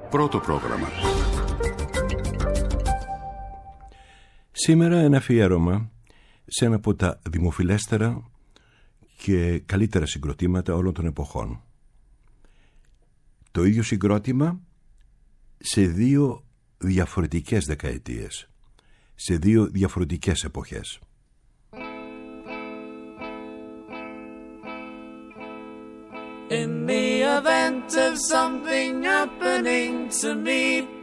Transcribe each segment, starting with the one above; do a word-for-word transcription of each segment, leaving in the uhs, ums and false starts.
Πρώτο πρόγραμμα. Σήμερα ένα αφιέρωμα σε ένα από τα δημοφιλέστερα και καλύτερα συγκροτήματα όλων των εποχών. Το ίδιο συγκρότημα σε δύο διαφορετικές δεκαετίες, σε δύο διαφορετικές εποχές. In the event of something happening to me,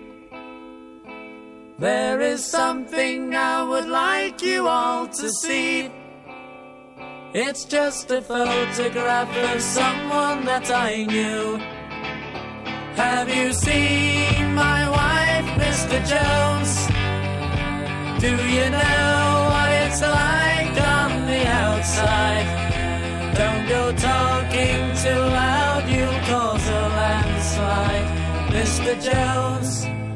there is something I would like you all to see. It's just a photograph of someone that I knew. Have you seen my wife, Mister Jones? Do you know what it's like on the outside? Don't go talking too loud, you'll cause a landslide, Mister Jones.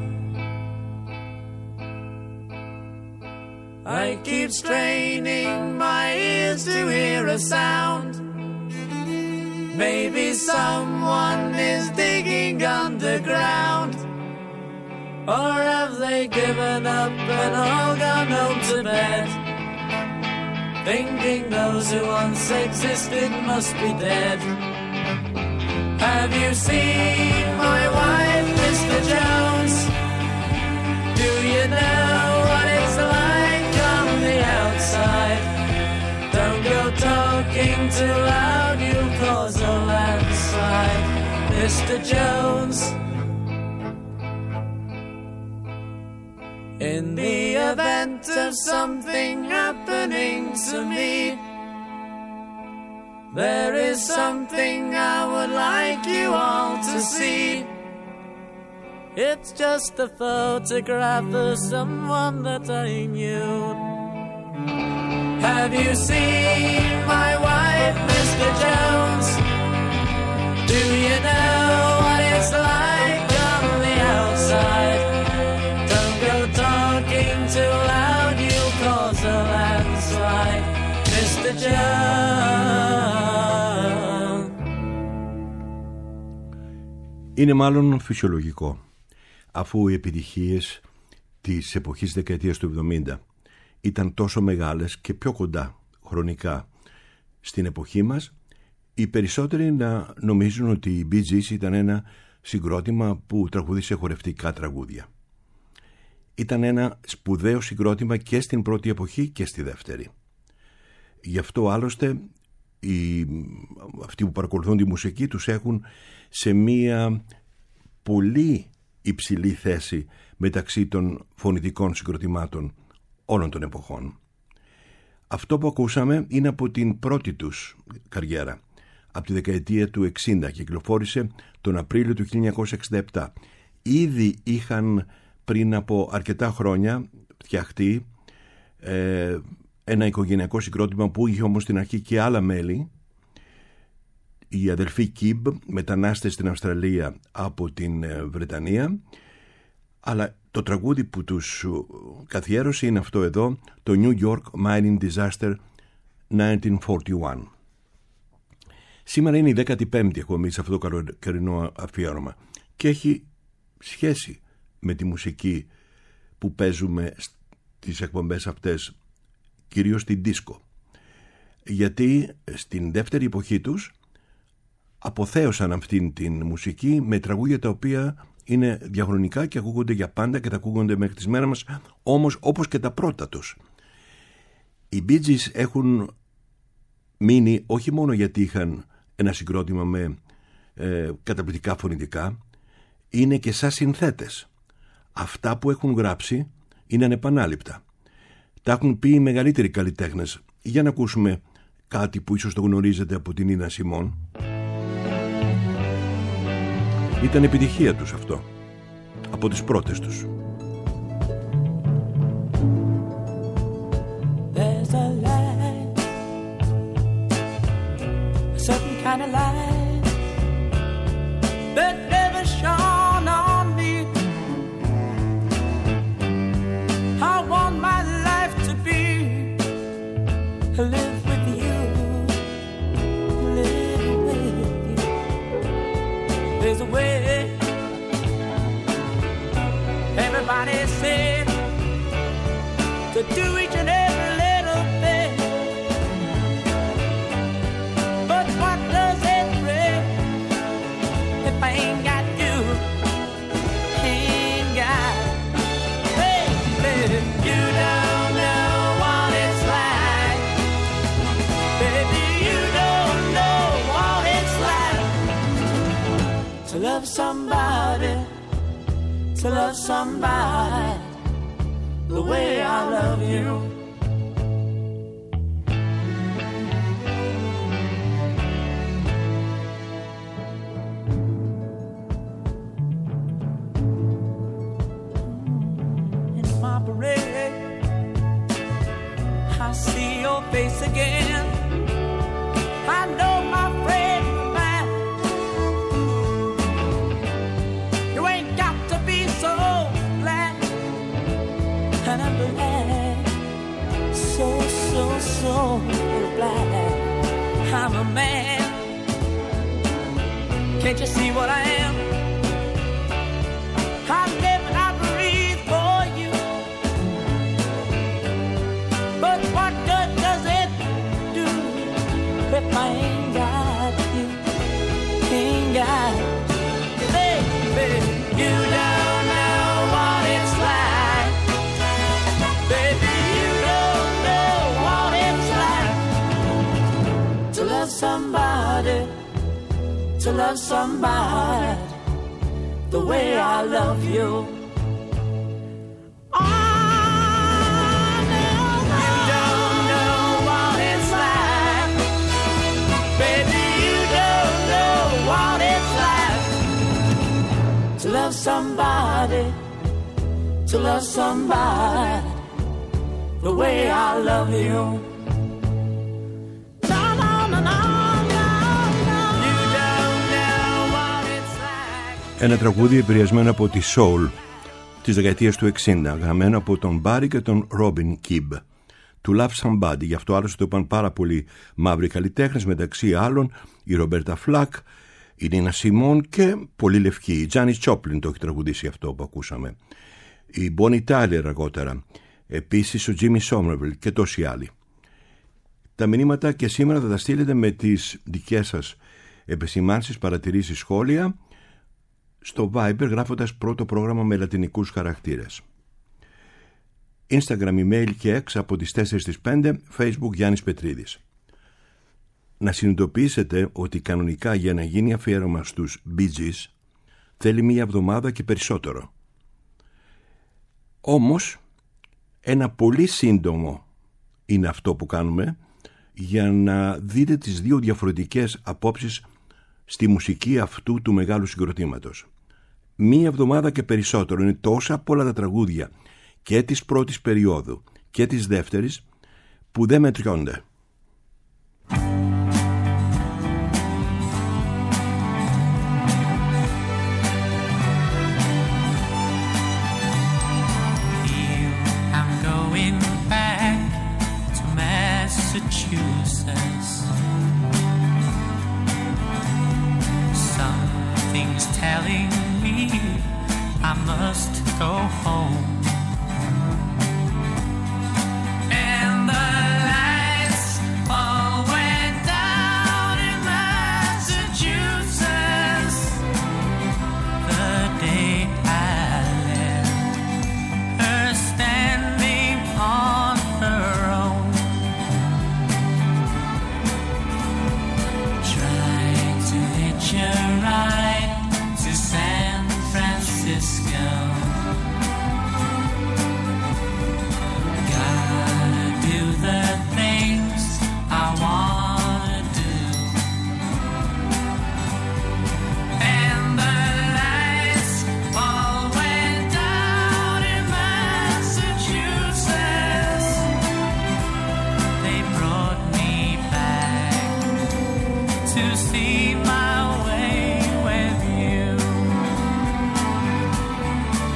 I keep straining my ears to hear a sound. Maybe someone is digging underground. Or have they given up and all gone home to bed, thinking those who once existed must be dead? Have you seen my wife, Mister Jones? Do you know what it's like on the outside? Don't go talking too loud, you'll cause a landslide, Mister Jones. In the event of something happening to me, there is something I would like you all to see. It's just a photograph of someone that I knew. Have you seen my wife, Mister Jones? Do you know what it's like on the outside? Don't go talking too loud, you'll cause a landslide, Mister Jones. Είναι μάλλον φυσιολογικό, αφού οι επιτυχίες της εποχής δεκαετίας του εβδομήντα ήταν τόσο μεγάλες και πιο κοντά χρονικά στην εποχή μας, οι περισσότεροι να νομίζουν ότι οι Bee Gees ήταν ένα συγκρότημα που τραγουδίσε χορευτικά τραγούδια. Ήταν ένα σπουδαίο συγκρότημα και στην πρώτη εποχή και στη δεύτερη. Γι' αυτό άλλωστε οι, αυτοί που παρακολουθούν τη μουσική τους έχουν σε μία πολύ υψηλή θέση μεταξύ των φωνητικών συγκροτημάτων όλων των εποχών. Αυτό που ακούσαμε είναι από την πρώτη τους καριέρα, από τη δεκαετία του εξήντα, κυκλοφόρησε τον Απρίλιο του χίλια εννιακόσια εξήντα επτά. Ήδη είχαν πριν από αρκετά χρόνια φτιαχτεί ε, ένα οικογενειακό συγκρότημα που είχε όμως στην αρχή και άλλα μέλη. Οι αδελφοί Kibb, μετανάστες στην Αυστραλία από την Βρετανία, αλλά το τραγούδι που τους καθιέρωσε είναι αυτό εδώ, το New York Mining Disaster χίλια εννιακόσια σαράντα ένα. Σήμερα είναι η δέκατη πέμπτη εκπομπή σε αυτό το καλοκαιρινό αφιέρωμα και έχει σχέση με τη μουσική που παίζουμε στις εκπομπές αυτές, κυρίως την δίσκο. Γιατί στην δεύτερη εποχή τους αποθέωσαν αυτήν την μουσική με τραγούδια τα οποία είναι διαχρονικά και ακούγονται για πάντα και τα ακούγονται μέχρι τις μέρες μας, όμως όπως και τα πρώτα τους. Οι Bee Gees έχουν μείνει όχι μόνο γιατί είχαν ένα συγκρότημα με ε, καταπληκτικά φωνητικά, είναι και σαν συνθέτες. Αυτά που έχουν γράψει είναι ανεπανάληπτα. Τα έχουν πει οι μεγαλύτεροι καλλιτέχνες. Για να ακούσουμε κάτι που ίσως το γνωρίζετε από την Νίνα Σιμών. Ήταν επιτυχία τους αυτό, από τις πρώτες τους. There's a light, a certain kind of light that never shone on me. I want my life to be, live with you, live with you. There's a way Somebody said to do each and every little thing, but what does it bring if I ain't got you? Ain't got, baby, you don't know what it's like. Baby, you don't know what it's like to love somebody, to love somebody the way I love you. In my parade, I see your face again. I know my friend of mine, you ain't got to be so glad. And I'm glad, so, so, so glad I'm a man. Can't you see what I am? I live and I breathe for you. But what good does it do if I ain't got you? Ain't got you, baby. You don't know what it's like. Baby, you don't know what it's like to love somebody, to love somebody the way I love you. Oh, no, no. You don't know what it's like. Baby, you don't know what it's like to love somebody, to love somebody the way I love you. No, no, no, no, no, no. You don't know what it's like. Ένα τραγούδι επηρεασμένο από τη soul της δεκαετίας του εξήντα, γραμμένο από τον Barry και τον Robin Gibb. To Love Somebody, γι' αυτό άλλωστε το είπαν πάρα πολλοί μαύροι καλλιτέχνες, μεταξύ άλλων η Ρομπέρτα Φλακ, η Νίνα Σιμών και πολύ λευκή. Η Τζάνις Τζόπλιν το έχει τραγουδήσει αυτό που ακούσαμε. Η Μπόνι Τάιλερ αργότερα. Επίσης ο Τζίμι Σόμερβιλ και τόσοι άλλοι. Τα μηνύματα και σήμερα θα τα στείλετε με τις δικές σας επισημάνσεις, παρατηρήσεις, σχόλια στο Viber γράφοντας πρώτο πρόγραμμα με λατινικούς χαρακτήρες. Instagram, email και X από τις τέσσερις στις πέντε, Facebook Γιάννης Πετρίδης. Να συνειδητοποιήσετε ότι κανονικά για να γίνει αφιέρωμα στους Bee Gees θέλει μία εβδομάδα και περισσότερο. Όμως ένα πολύ σύντομο είναι αυτό που κάνουμε για να δείτε τις δύο διαφορετικές απόψεις στη μουσική αυτού του μεγάλου συγκροτήματος. Μία εβδομάδα και περισσότερο, είναι τόσα πολλά τα τραγούδια και της πρώτης περίοδου και της δεύτερης που δεν μετριώνται. Something's telling me I must go home. And the lights all went down in Massachusetts the day I left her standing on her own. Trying to hitch a ride to San Francisco. Gotta do the things I wanna do. And the lights all went down in Massachusetts. They brought me back to see my way with you.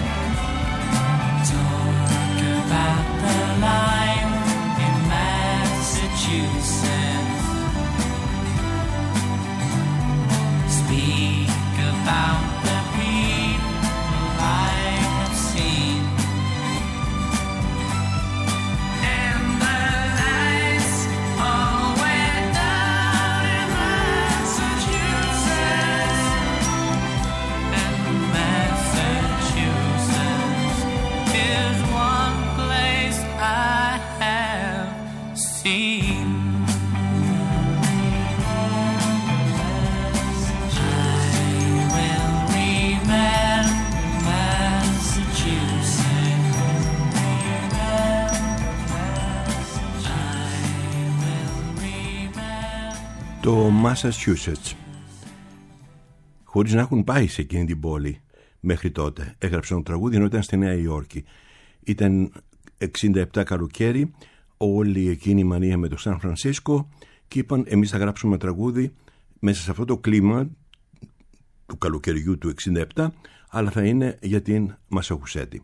το Massachusetts. Χωρίς να έχουν πάει σε εκείνη την πόλη μέχρι τότε, έγραψαν το τραγούδι ενώ ήταν στη Νέα Υόρκη. Ήταν εξήντα επτά καλοκαίρι, όλη εκείνη η μανία με το Σαν Φρανσίσκο, και είπαν εμείς θα γράψουμε τραγούδι μέσα σε αυτό το κλίμα του καλοκαιριού του εξήντα επτά, αλλά θα είναι για την Μασαχουσέτη.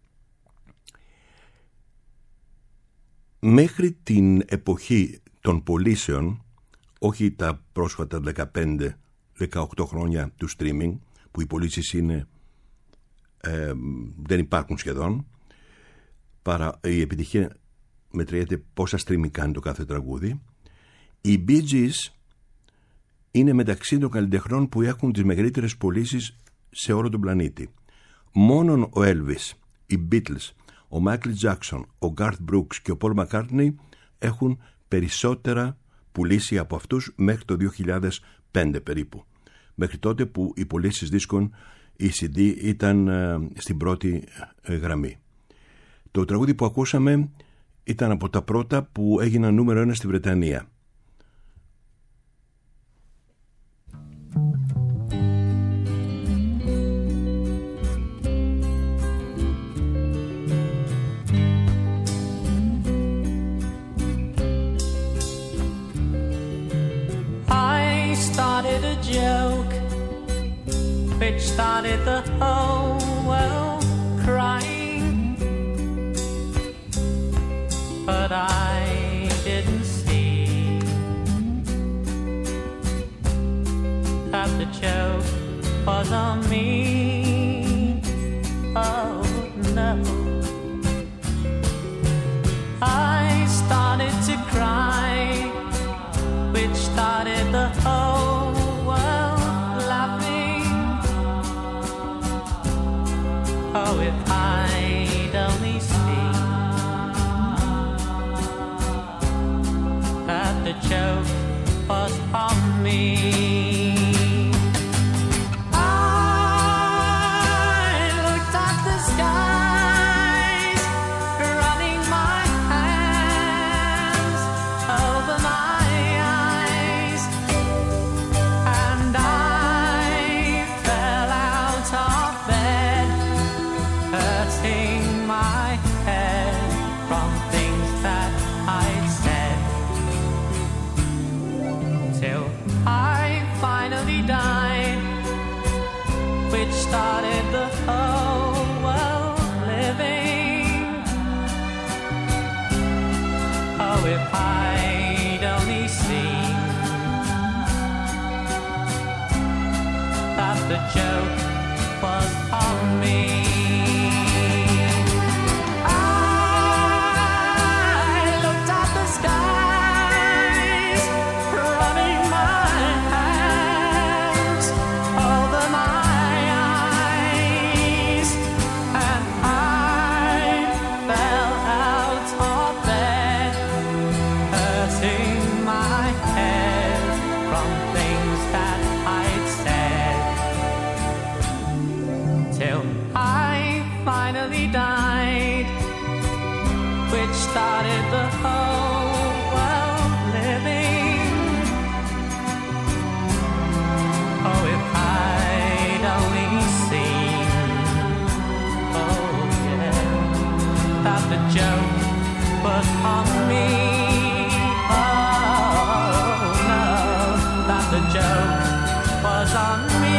Μέχρι την εποχή των πωλήσεων, όχι τα πρόσφατα δεκαπέντε δεκαοκτώ χρόνια του streaming, που οι πωλήσεις είναι ε, δεν υπάρχουν σχεδόν, παρά η επιτυχία μετριέται πόσα streaming κάνει το κάθε τραγούδι. Οι Bee Gees είναι μεταξύ των καλλιτεχνών που έχουν τις μεγαλύτερες πωλήσεις σε όλο τον πλανήτη. Μόνον ο Elvis, οι Beatles, ο Michael Jackson, ο Garth Brooks και ο Paul McCartney έχουν περισσότερα πουλήσει από αυτούς μέχρι το δύο χιλιάδες πέντε περίπου. Μέχρι τότε που οι πωλήσεις δίσκων, η σι ντι, ήταν ε, στην πρώτη ε, γραμμή. Το τραγούδι που ακούσαμε ήταν από τα πρώτα που έγιναν νούμερο ένα στη Βρετανία. Started a joke which started the whole world crying, but I didn't see that the joke was on me. Oh no, I started to cry, which started the whole world laughing. Oh, if I'd only seen that the joke was on me. I looked at the skies, running my hands over my started the whole world living. Oh, if I'd only seen that the joke was on me. Started the whole world living. Oh, if I'd only seen, oh yeah, that the joke was on me. Oh no, that the joke was on me.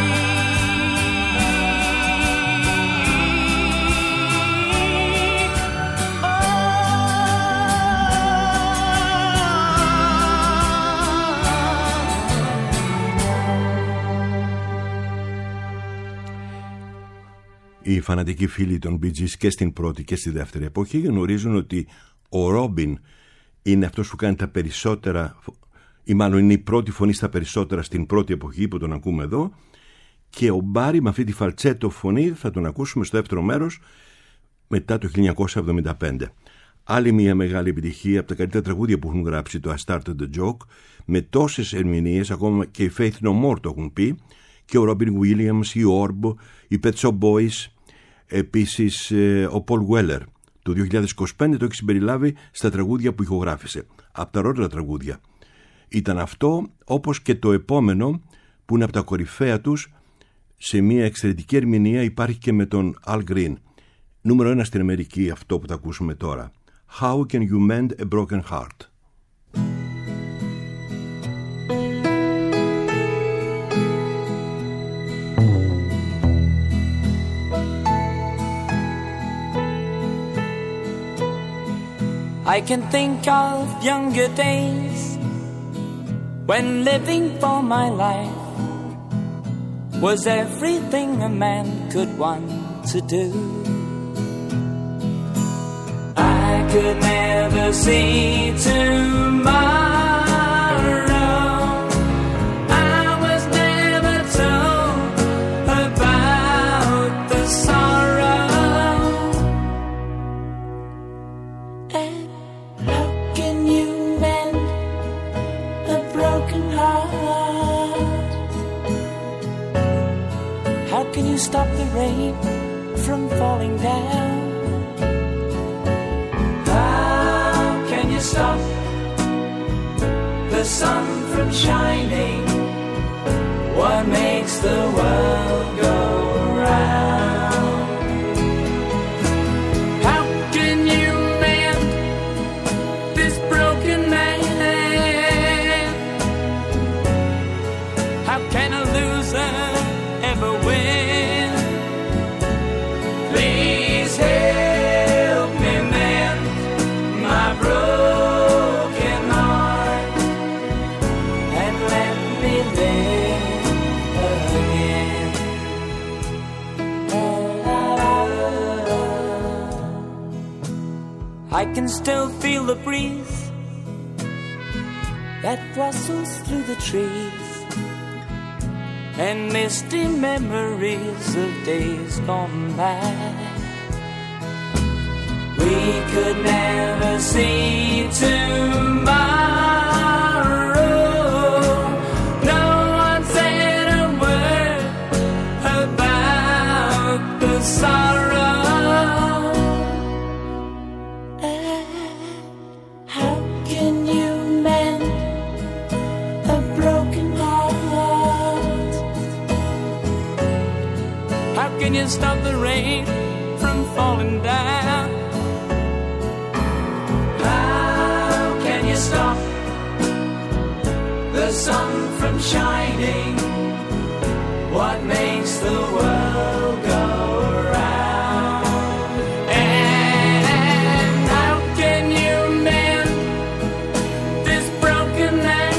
Οι φανατικοί φίλοι των Bee Gees και στην πρώτη και στη δεύτερη εποχή γνωρίζουν ότι ο Ρόμπιν είναι αυτός που κάνει τα περισσότερα, ή μάλλον είναι η πρώτη φωνή στα περισσότερα στην πρώτη εποχή που τον ακούμε εδώ, και ο Μπάρι με αυτή τη φαλτσέτο φωνή θα τον ακούσουμε στο δεύτερο μέρος μετά το χίλια εννιακόσια εβδομήντα πέντε. Άλλη μια μεγάλη επιτυχία από τα καλύτερα τραγούδια που έχουν γράψει, το I Started the Joke, με τόσες ερμηνείες, ακόμα και οι Faith No More το έχουν πει, και ο Robin Williams, η Orb, οι Pet Shop Boys, επίσης ο Paul Weller. Το δύο χιλιάδες είκοσι πέντε το έχει συμπεριλάβει στα τραγούδια που ηχογράφησε. Από τα ρότερα τραγούδια Ήταν αυτό, όπως και το επόμενο που είναι από τα κορυφαία τους, σε μια εξαιρετική ερμηνεία υπάρχει και με τον Al Green. Νούμερο ένα στην Αμερική αυτό που θα ακούσουμε τώρα. How can you mend a broken heart? I can think of younger days when living for my life was everything a man could want to do. I could never see tomorrow. I was never told about the sorrow. And how can you mend a broken heart? How can you stop the rain from falling down? How can you stop the sun from shining? What makes the world go round? How can you mend this broken man? How can a loser ever win? Please help me mend my broken heart and let me live again. I can still feel the breeze that rustles through the trees and misty memories of days gone by. We could never see tomorrow. No one said a word about the sorrow. How can you mend a broken heart? How can you stop the rain from falling down? How can you stop the sun from shining? What makes the world go round? And how can you mend this broken man?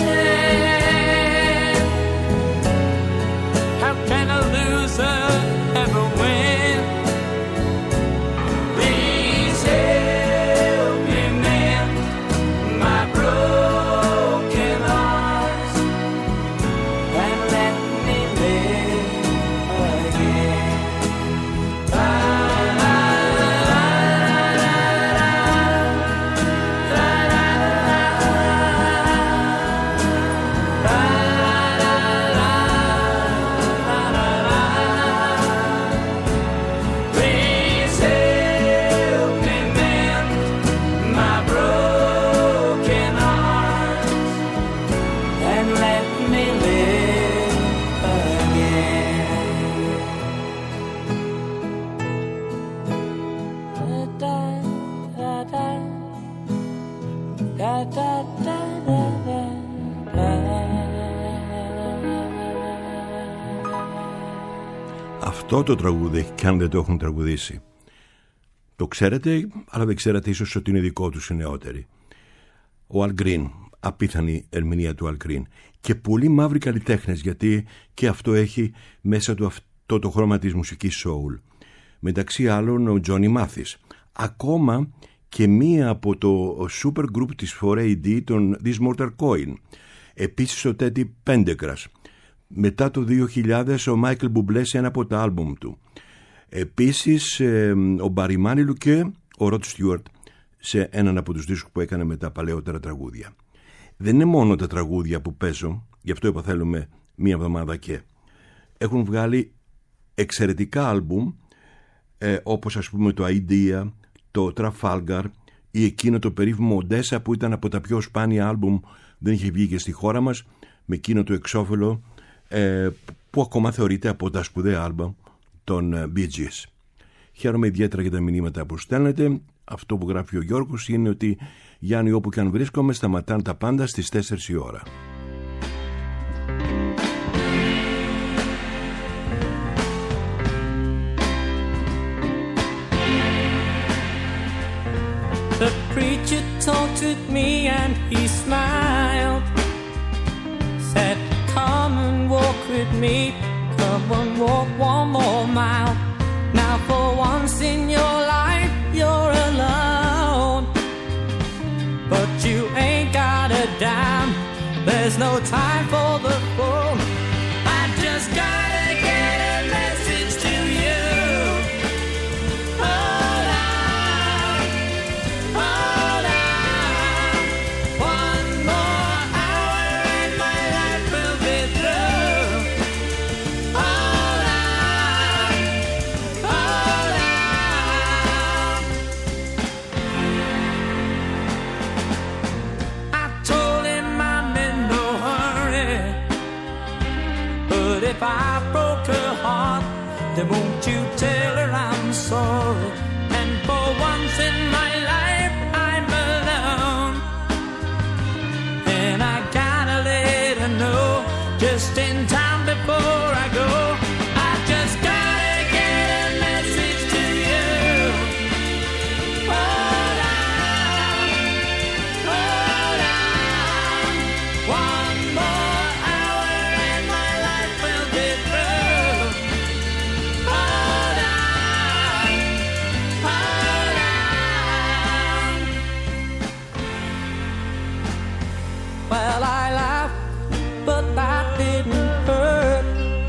How can a loser ever win? Please help me mend my broken heart and let me live again. Please help me mend my broken heart and let me live again. Da da da da da da da da da. Αυτό το τραγούδι, κι αν δεν το έχουν τραγουδήσει, το ξέρετε, αλλά δεν ξέρατε ίσως ότι είναι δικό τους οι νεότεροι. Ο Al Green, απίθανη ερμηνεία του Al Green, και πολλοί μαύροι καλλιτέχνες, γιατί και αυτό έχει μέσα του αυτό το χρώμα της μουσικής soul. Μεταξύ άλλων ο Johnny Mathis, ακόμα και μία από το super group της φορ έι ντι, τον This Mortal Coil. Επίσης ο Teddy Pendergrass. Μετά το δύο χιλιάδες ο Michael Bublé σε ένα από τα άλμπουμ του. Επίσης ε, ο Barry Manilow και ο Rod Stewart σε έναν από τους δίσκους που έκανε με τα παλαιότερα τραγούδια. Δεν είναι μόνο τα τραγούδια που παίζω, γι' αυτό είπα θέλουμε μία εβδομάδα και. Έχουν βγάλει εξαιρετικά άλμπουμ, ε, όπως ας πούμε το Idea, το Trafalgar ή εκείνο το περίφημο Odessa που ήταν από τα πιο σπάνια άλμπουμ δεν είχε βγει και στη χώρα μας με εκείνο το εξώφυλλο ε, που ακόμα θεωρείται από τα σπουδαία άλμπα των Bee Gees. Χαίρομαι ιδιαίτερα για τα μηνύματα που στέλνετε. Αυτό που γράφει ο Γιώργος είναι ότι Γιάννη, όπου και αν βρίσκομαι, σταματάνε τα πάντα στις τέσσερις η ώρα. The preacher talked with me and he smiled. Said, come and walk with me, come and walk one more mile. Now for once in your life you're alone, but you ain't got a dime, there's no time for the phone. I just gotta get a message to you. Hold on, hold on, one more hour and my life will be through. Hold on, hold on. I told him I'm in no hurry, but if I broke her heart, then won't you tell her I'm sorry? And for once in my life I'm alone, and I gotta let her know just in time before I go. I just gotta get a message to you. Hold on, hold on, one more hour and my life will be through. Hold on, hold on. Well, I laughed, but that didn't hurt.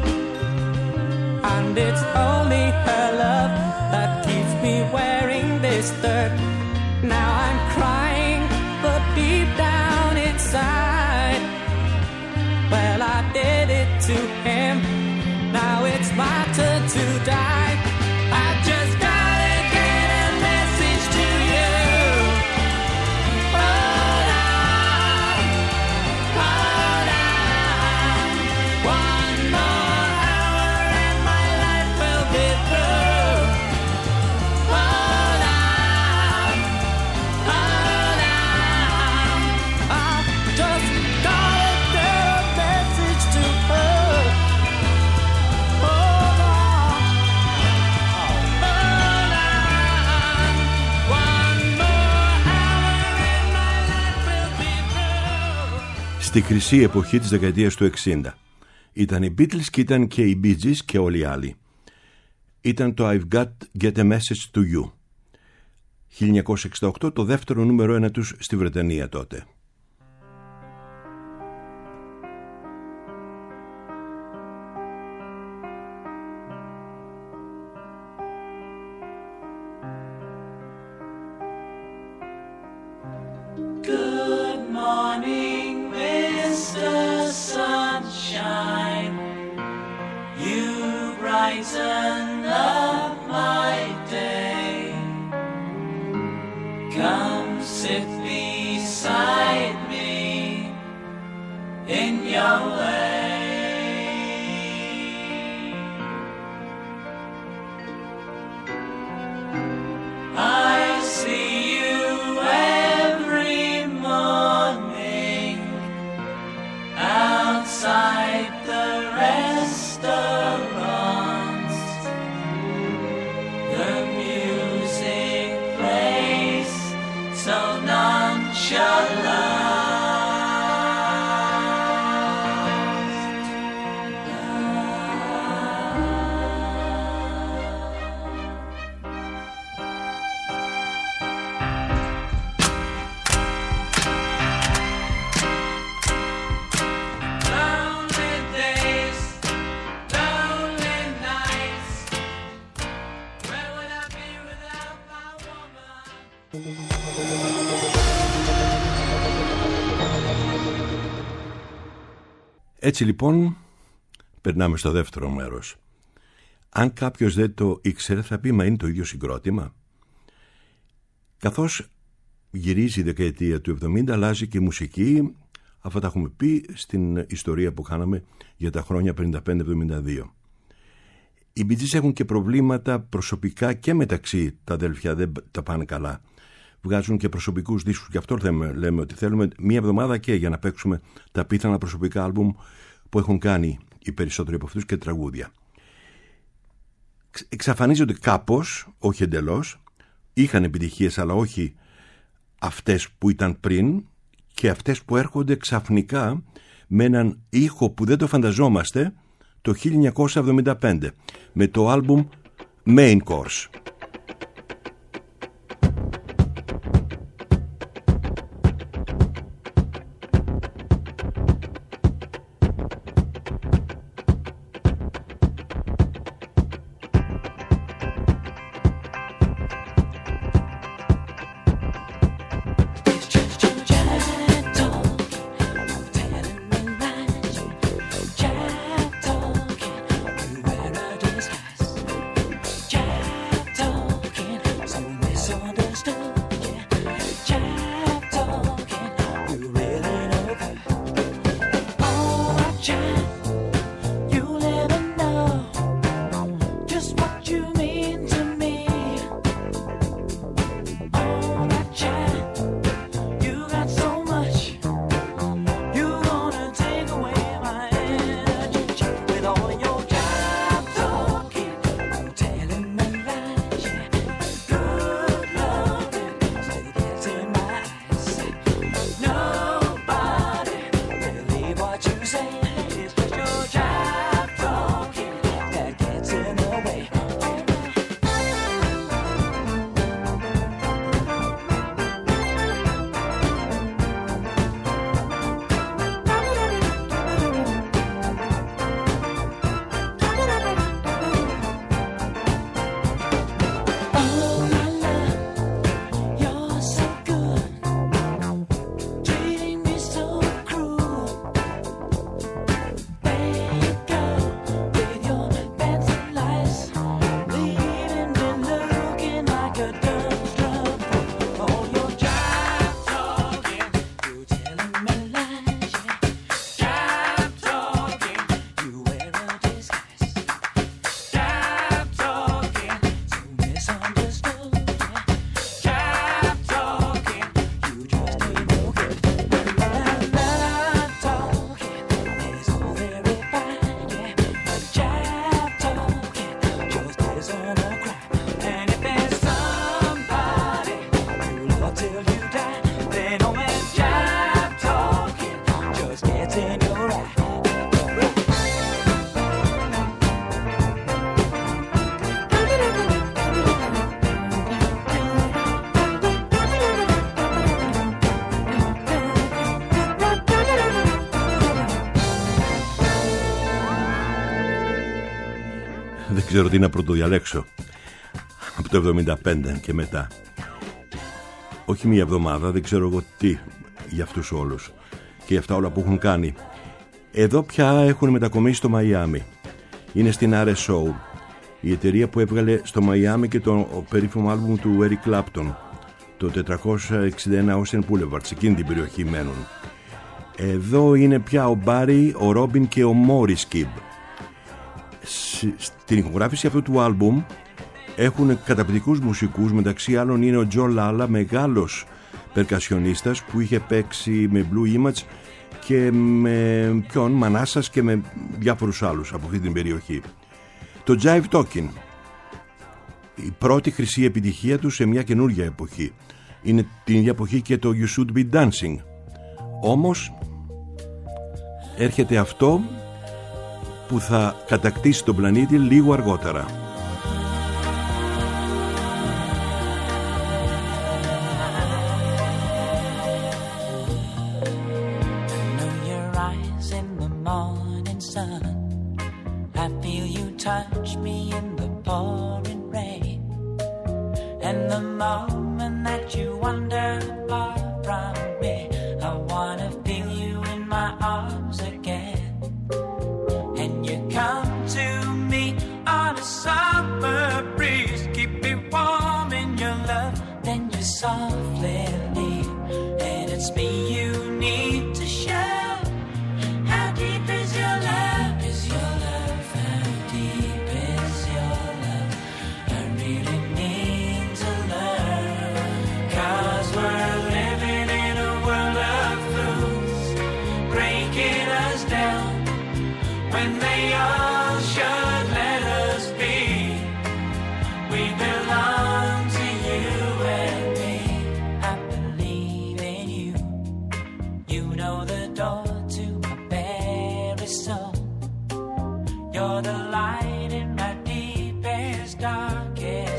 And it's only her love that keeps me wearing this dirt. Now I'm crying, but deep down inside, well, I did it to him. Now it's my turn to die. I just gotta get a message to you. Hold on, hold on, one more hour and my life will be through. Hold on, hold on, I've just gotta get a message to her. Hold on, hold on, one more hour and my life will be through. Στη χρυσή εποχή της δεκαετίας του εξήντα ήταν οι Beatles και ήταν και οι Bee Gees και όλοι οι άλλοι. Ήταν το I've Got Get a Message to You, χίλια εννιακόσια εξήντα οκτώ, το δεύτερο νούμερο ένα τους στη Βρετανία τότε. Good morning, Mister Sunshine. You brighten up my day. Come sit beside me in your way. I see you every morning outside the restaurants. The music plays so nonchalant. Lonely days, lonely nights. Where would I be without my woman? Έτσι λοιπόν περνάμε στο δεύτερο μέρος. Αν κάποιος δεν το ήξερε θα πει, μα είναι το ίδιο συγκρότημα. Καθώς γυρίζει η δεκαετία του εβδομήντα, αλλάζει και η μουσική, Αυτά τα έχουμε πει στην ιστορία που κάναμε για τα χρόνια πενήντα πέντε εβδομήντα δύο. Οι Bee Gees έχουν και προβλήματα προσωπικά και μεταξύ τα αδέλφια, δεν τα πάνε καλά. Βγάζουν και προσωπικούς δίσκους, και αυτό λέμε, λέμε ότι θέλουμε μία εβδομάδα και για να παίξουμε τα πιθανά προσωπικά άλμπουμ που έχουν κάνει οι περισσότεροι από αυτούς και τραγούδια. Εξαφανίζονται κάπως, όχι εντελώς, είχαν επιτυχίες αλλά όχι αυτές που ήταν πριν και αυτές που έρχονται ξαφνικά με έναν ήχο που δεν το φανταζόμαστε το χίλια εννιακόσια εβδομήντα πέντε με το άλμπουμ Main Course. Δεν ξέρω τι να πρωτοδιαλέξω από το εβδομήντα πέντε και μετά. Όχι μία εβδομάδα, δεν ξέρω εγώ τι για αυτούς όλους και για αυτά όλα που έχουν κάνει. Εδώ πια έχουν μετακομίσει στο Μαϊάμι. Είναι στην αρ ες ο, η εταιρεία που έβγαλε στο Μαϊάμι και το περίφημο άλμπουμ του Eric Clapton, το τετρακόσια εξήντα ένα Ocean Boulevard. Σε εκείνη την περιοχή μένουν. Εδώ είναι πια ο Μπάρι, ο Ρόμπιν και ο Μόρις Κιμπ. Στην ηχογράφηση αυτού του άλμπουμ έχουν καταπληκτικούς μουσικούς, μεταξύ άλλων είναι ο Τζο Λάλα, μεγάλος περκασιονίστας που είχε παίξει με Blue Image και με ποιον, Μανάσας και με διάφορους άλλους από αυτή την περιοχή. Το Jive Talking, η πρώτη χρυσή επιτυχία του σε μια καινούργια εποχή. Είναι την ίδια εποχή και το You Should Be Dancing. Όμως έρχεται αυτό που θα κατακτήσει τον πλανήτη λίγο αργότερα. Touch me in the pouring rain, and the moment that you wander far from me, I wanna feel you in my arms again. And you come to me on a summer breeze, keep me warm in your love, then you softly leave, and it's me you need to share.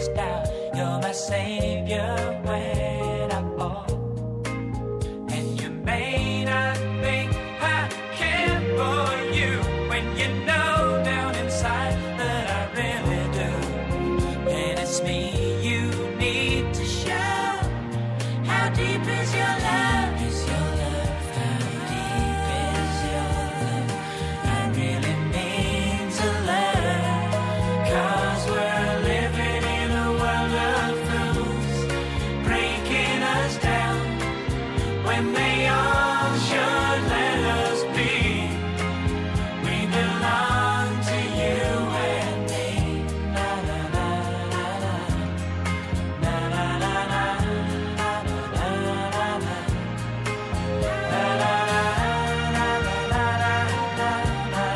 deepest doubt. You're my savior when I fall. And you may not think I care for you when you know down inside that I really do. And it's me you need to show. How deep is your love? Is your love? How deep is your love? I really mean to learn. 'Cause we're living in a world of fools, breaking us down when they all should let us be. We belong to you and me. Na na na na na. Na na na na. Na na na na na. Na na na na na na na.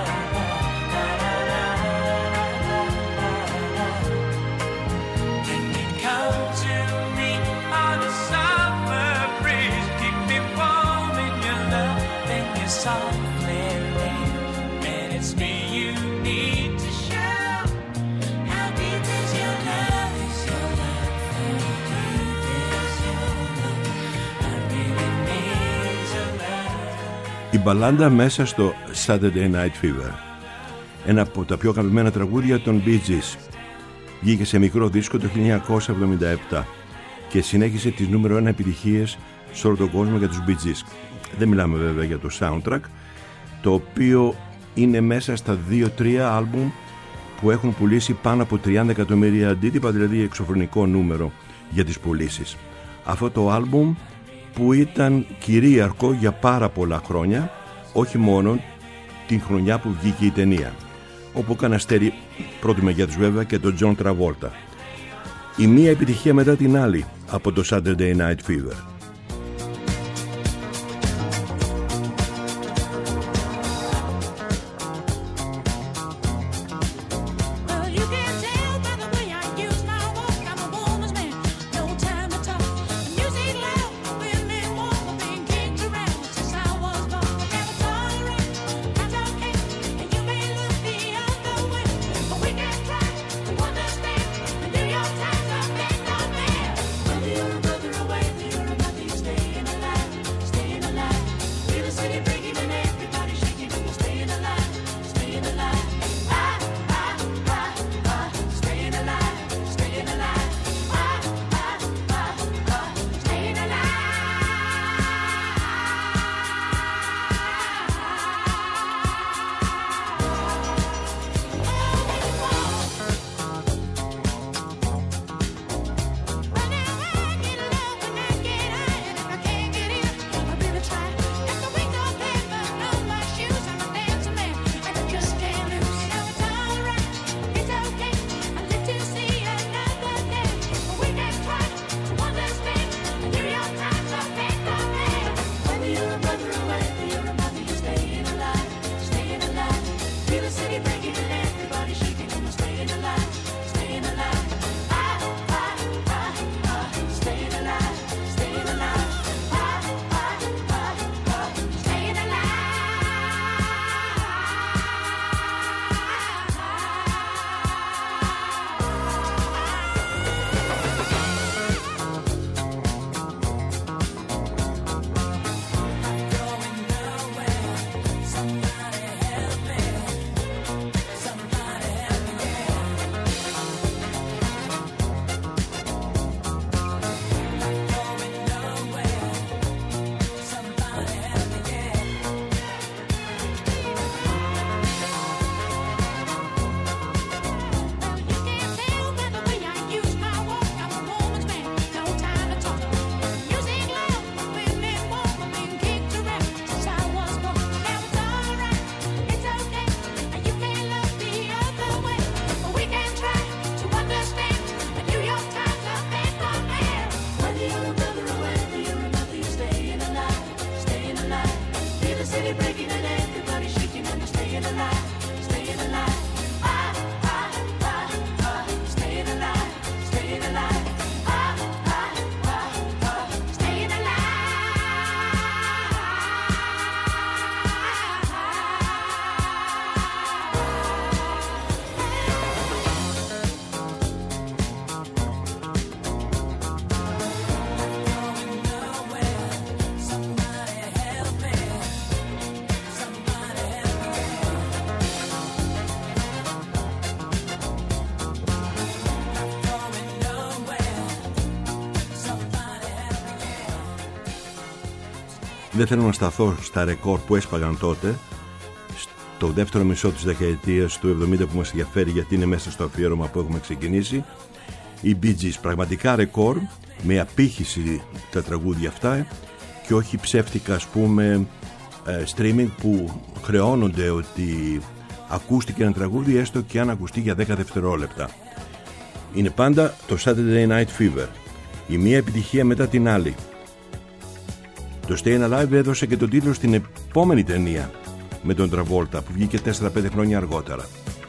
Can you come to me on a summer breeze? Keep me warm in your love and your softly rain. And it's me you need to show. How deep is your love? Is your love? How deep is your love? I really need to learn. Η μπαλάντα μέσα στο Saturday Night Fever, ένα από τα πιο αγαπημένα τραγούδια των Bee Gees. Βγήκε σε μικρό δίσκο το χίλια εννιακόσια εβδομήντα επτά και συνέχισε τις νούμερο ένα επιτυχίες σε όλο τον κόσμο για τους Bee Gees. Δεν μιλάμε βέβαια για το soundtrack, το οποίο είναι μέσα στα δύο τρία άλμπουμ που έχουν πουλήσει πάνω από τριάντα εκατομμύρια αντίτυπα, δηλαδή εξωφρενικό νούμερο για τις πουλήσεις. Αυτό το άλμπουμ που ήταν κυρίαρχο για πάρα πολλά χρόνια, όχι μόνο την χρονιά που βγήκε η ταινία, όπου έκανε αστέρι πρώτη μεγέθους βέβαια και τον John Travolta. Η μία επιτυχία μετά την άλλη από το Saturday Night Fever. Well, you can tell by the way I use my walk. I'm a woman's man, no time to talk. Music loud, women walk, I've been kicked around since I was born. Never tolerate, I don't care, and you may look the other way, but we can try to understand. The New York Times are big on man. Whether you're a brother or whether you're a δεν θέλω να σταθώ στα ρεκόρ που έσπαγαν τότε, στο δεύτερο μισό της δεκαετίας του εβδομήντα που μας ενδιαφέρει, γιατί είναι μέσα στο αφιέρωμα που έχουμε ξεκινήσει. Οι Bee Gees, πραγματικά ρεκόρ, με απήχηση τα τραγούδια αυτά και όχι ψεύτικα, ας πούμε, streaming που χρεώνονται ότι ακούστηκε ένα τραγούδι έστω και αν ακουστεί για δέκα δευτερόλεπτα. Είναι πάντα το Saturday Night Fever, η μία επιτυχία μετά την άλλη. Το Stayin' Alive έδωσε και τον τίτλο στην επόμενη ταινία με τον Travolta που βγήκε τέσσερα πέντε χρόνια αργότερα.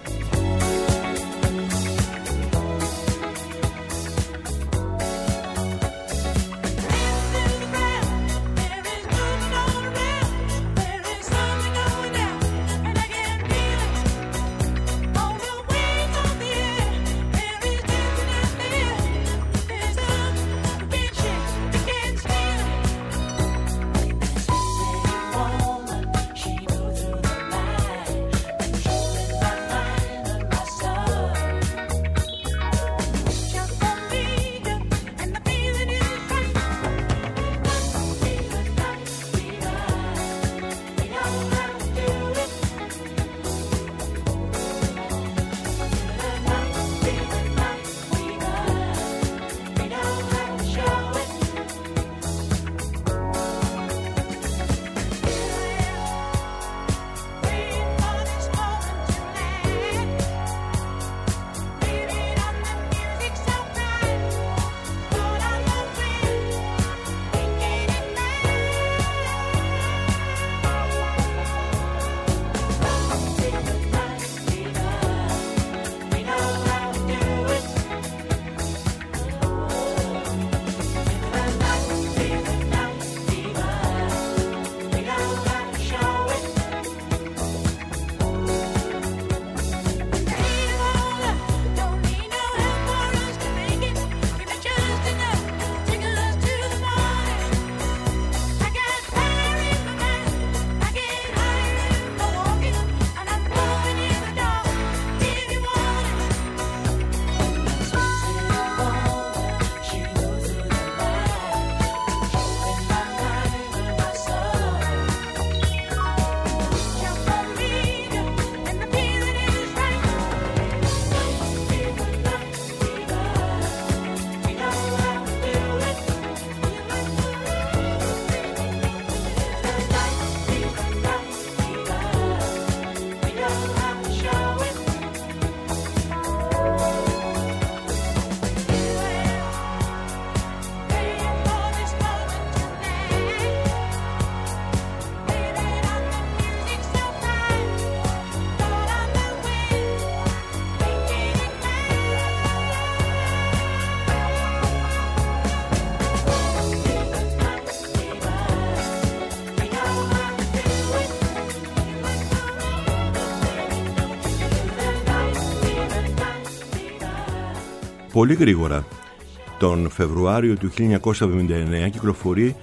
Πολύ γρήγορα, τον Φεβρουάριο του χίλια εννιακόσια εβδομήντα εννέα κυκλοφορεί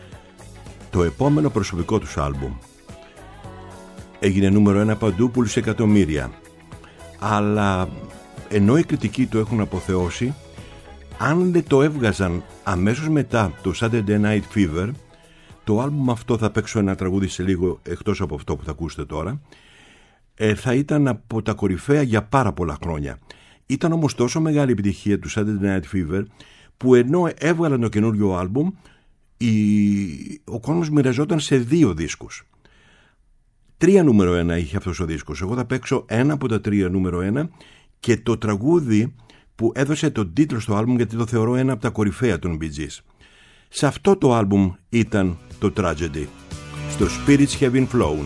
το επόμενο προσωπικό τους άλμπουμ. Έγινε νούμερο ένα παντού, πούλησε εκατομμύρια. Αλλά ενώ οι κριτικοί το έχουν αποθεώσει, αν δεν το έβγαζαν αμέσως μετά το Saturday Night Fever, το άλμπουμ αυτό, θα παίξω ένα τραγούδι σε λίγο εκτός από αυτό που θα ακούσετε τώρα, ε, θα ήταν από τα κορυφαία για πάρα πολλά χρόνια. Ήταν όμως τόσο μεγάλη επιτυχία του Saturday Night Fever που ενώ έβγαλαν το καινούριο άλμπουμ, η... ο κόσμος μοιραζόταν σε δύο δίσκους. Τρία νούμερο ένα είχε αυτός ο δίσκος. Εγώ θα παίξω ένα από τα τρία νούμερο ένα και το τραγούδι που έδωσε τον τίτλο στο άλμπουμ, γιατί το θεωρώ ένα από τα κορυφαία των Bee Gees. Σε αυτό το άλμπουμ ήταν το Tragedy, στο Spirits Have Been Flown.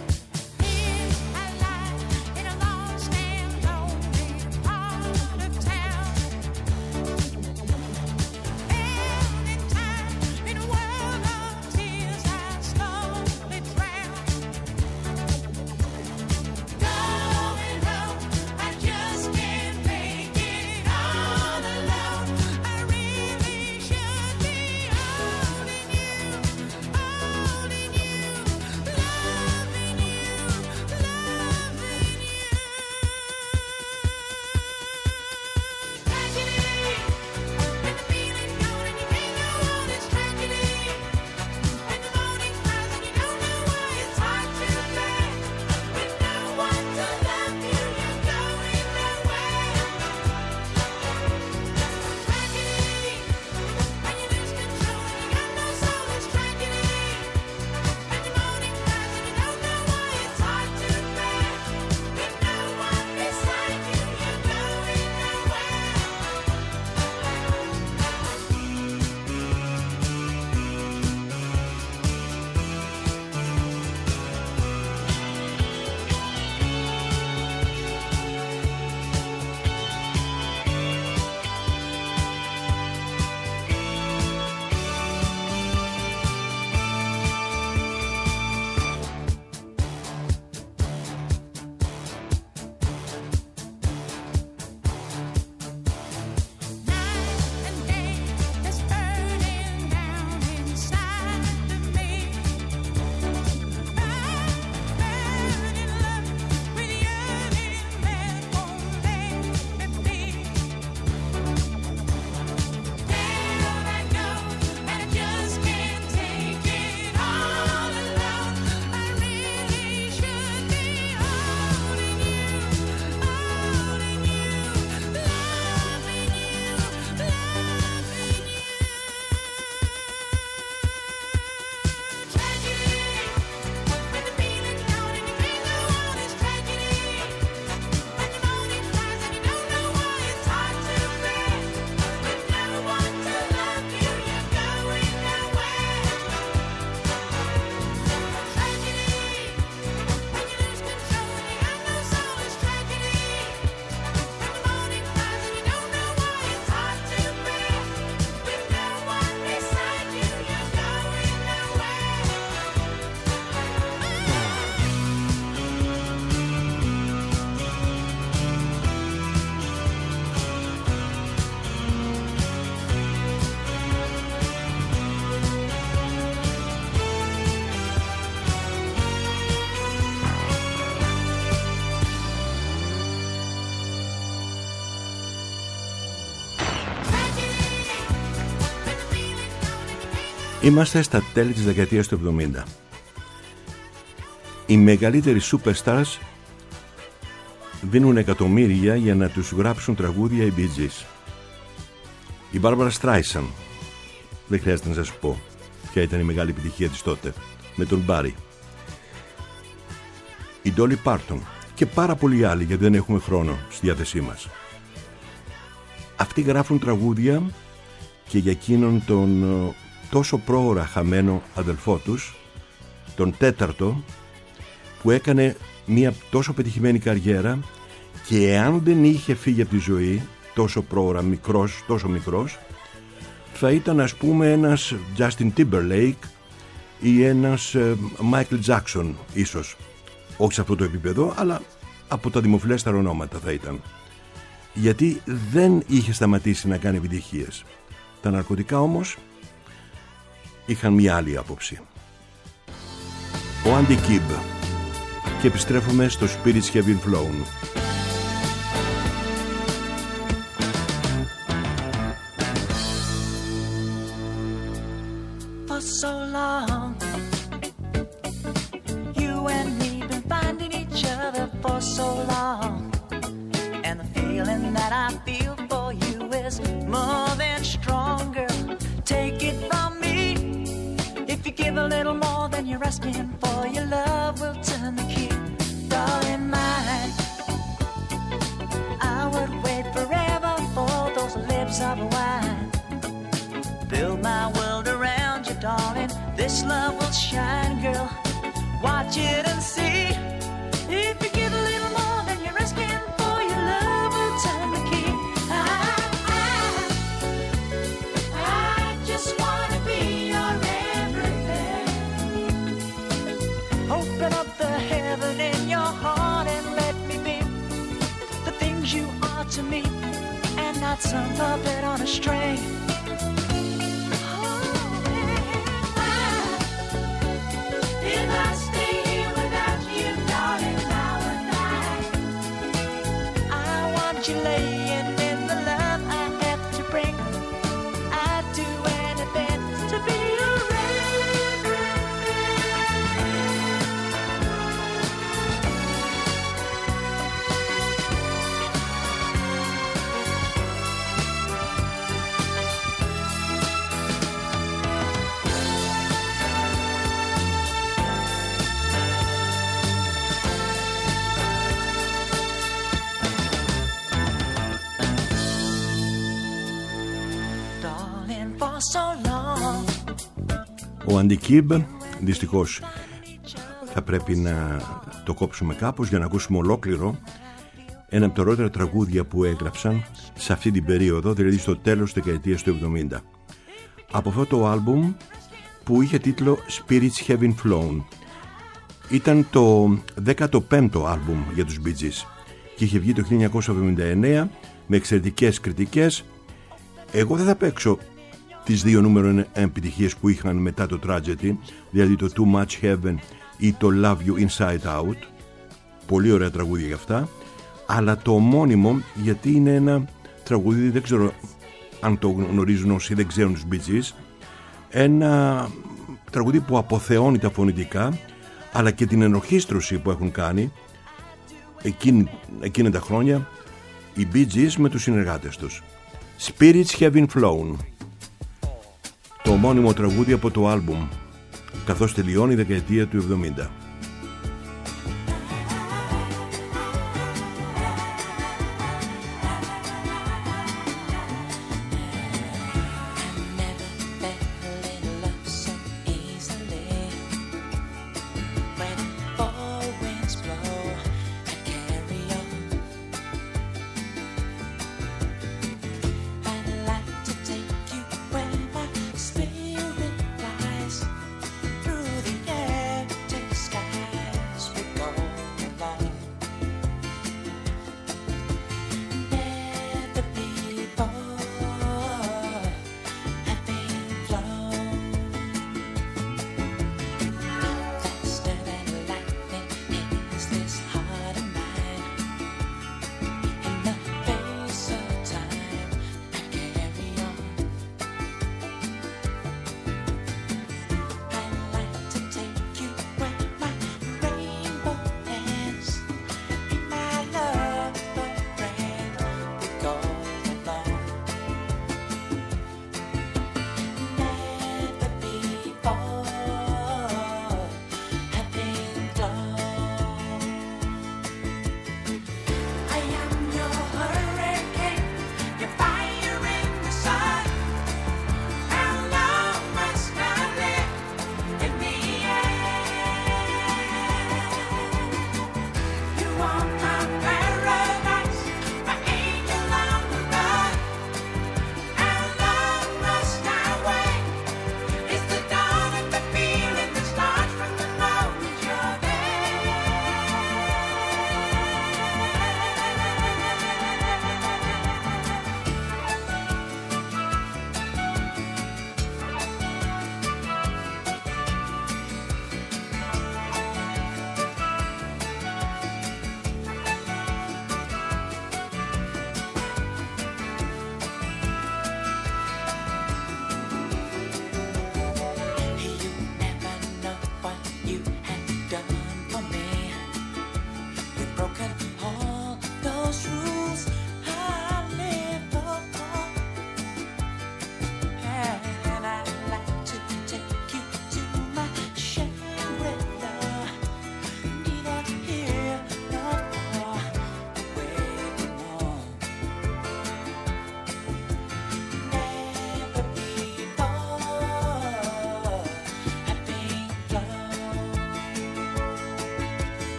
In a long stand alone, all the time. Είμαστε στα τέλη της δεκαετίας του εβδομήντα. Οι μεγαλύτεροι superstars δίνουν εκατομμύρια για να τους γράψουν τραγούδια οι Bee Gees. Η Barbara Streisand, δεν χρειάζεται να σας πω ποια ήταν η μεγάλη επιτυχία της τότε, με τον Barry. Η Dolly Parton και πάρα πολλοί άλλοι, γιατί δεν έχουμε χρόνο στη διάθεσή μας. Αυτοί γράφουν τραγούδια και για εκείνον τον τόσο πρόωρα χαμένο αδελφό τους, τον τέταρτο, που έκανε μια τόσο πετυχημένη καριέρα και εάν δεν είχε φύγει από τη ζωή τόσο πρόωρα, μικρός, τόσο μικρός, θα ήταν ας πούμε ένας Justin Timberlake ή ένας Michael Jackson ίσως. Όχι σε αυτό το επίπεδο, αλλά από τα δημοφιλέστερα ονόματα θα ήταν. Γιατί δεν είχε σταματήσει να κάνει επιτυχίες. Τα ναρκωτικά όμως είχαν μια άλλη άποψη. Ο Andy Gibb. Και επιστρέφουμε στο Spirits Have Been Flown. For so long, you and me been finding each other for so long, and the feeling that I feel for you is more than stronger. Take it from me, if you give a little more than you're asking for, your love will turn the key. Darling mine, I would wait forever for those lips of wine. Build my world around you, darling. This love will shine, girl. Watch it and see. If you give a little more than you're asking for, your love will turn the key. I, I, I just wanna be your everything. Open up the heaven in your heart and let me be the things you are to me, and not some puppet on a string. You laying in the love I have to bring. I'd do anything to be your Ο Andy Gibb, δυστυχώς θα πρέπει να το κόψουμε κάπως για να ακούσουμε ολόκληρο ένα από τα ωραιότερα τραγούδια που έγραψαν σε αυτή την περίοδο, δηλαδή στο τέλος της δεκαετίας του εβδομήντα. Από αυτό το άλμπουμ που είχε τίτλο Spirits Have Been Flown. Ήταν το δέκατο πέμπτο άλμπουμ για τους Bee Gees και είχε βγει το χίλια εννιακόσια εβδομήντα εννέα με εξαιρετικές κριτικές. Εγώ δεν θα παίξω τις δύο νούμερο επιτυχίες που είχαν μετά το Tragedy, δηλαδή το Too Much Heaven ή το Love You Inside Out. Πολύ ωραία τραγούδια για αυτά, αλλά το ομώνυμο, γιατί είναι ένα τραγούδι, δεν ξέρω αν το γνωρίζουν όσοι δεν ξέρουν τους Bee Gees, ένα τραγούδι που αποθεώνει τα φωνητικά αλλά και την ενορχήστρωση που έχουν κάνει εκείνη, εκείνα τα χρόνια οι Bee Gees με τους συνεργάτες τους. Spirits Have Been Flown, το ομώνυμο τραγούδι από το άλμπουμ, καθώς τελειώνει η δεκαετία του εβδομήντα. Spirit flies through the empty sky.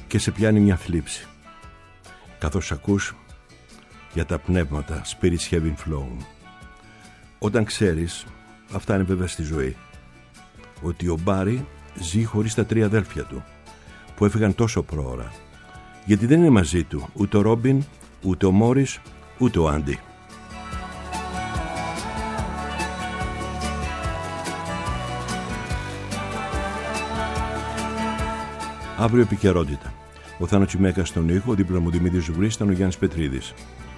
και σε πιάνει μια θλίψη. Καθώς ακούς για τα πνεύματα, spirits having flown. Όταν ξέρεις, αυτά είναι βέβαια στη ζωή, ότι ο Μπάρι ζει χωρίς τα τρία αδέλφια του, που έφυγαν τόσο πρόωρα, γιατί δεν είναι μαζί του ούτε ο Ρόμπιν, ούτε ο Μόρις, ούτε ο Άντι. Αύριο επικαιρότητα. Ο Θάνος Τσιμέκας στον ήχο, δίπλα μου Δημήτρης Ζουγρής, ήταν ο Γιάννης Πετρίδης.